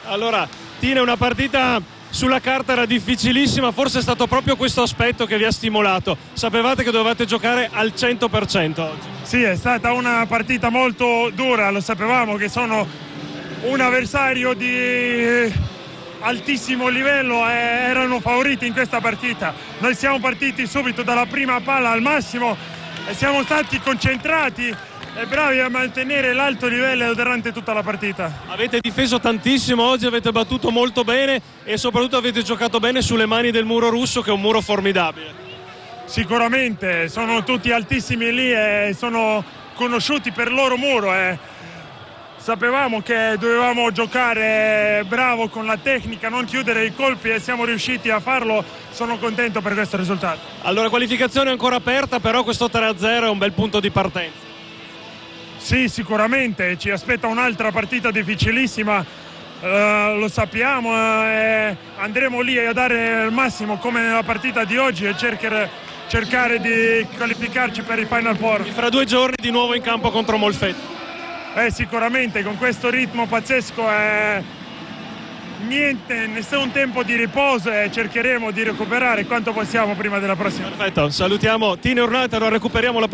Allora, Tina, una partita sulla carta era difficilissima, forse è stato proprio questo aspetto che vi ha stimolato. Sapevate che dovevate giocare al 100% oggi? Sì, è stata una partita molto dura, lo sapevamo che sono un avversario di altissimo livello e erano favoriti in questa partita. Noi siamo partiti subito dalla prima palla al massimo e siamo stati concentrati e bravi a mantenere l'alto livello durante tutta la partita. Avete difeso tantissimo oggi, avete battuto molto bene e soprattutto avete giocato bene sulle mani del muro russo, che è un muro formidabile. Sicuramente, sono tutti altissimi lì e sono conosciuti per il loro muro. Sapevamo che dovevamo giocare bravo con la tecnica, non chiudere i colpi e siamo riusciti a farlo. Sono contento per questo risultato. Allora, qualificazione è ancora aperta, però questo 3-0 è un bel punto di partenza. Sì, sicuramente, ci aspetta un'altra partita difficilissima, lo sappiamo, andremo lì a dare il massimo come nella partita di oggi e cercare di qualificarci per il Final Four. Fra 2 giorni di nuovo in campo contro Molfetta. Sicuramente, con questo ritmo pazzesco niente, nessun tempo di riposo e cercheremo di recuperare quanto possiamo prima della prossima. Perfetto, salutiamo Tina Urnalter, lo recuperiamo la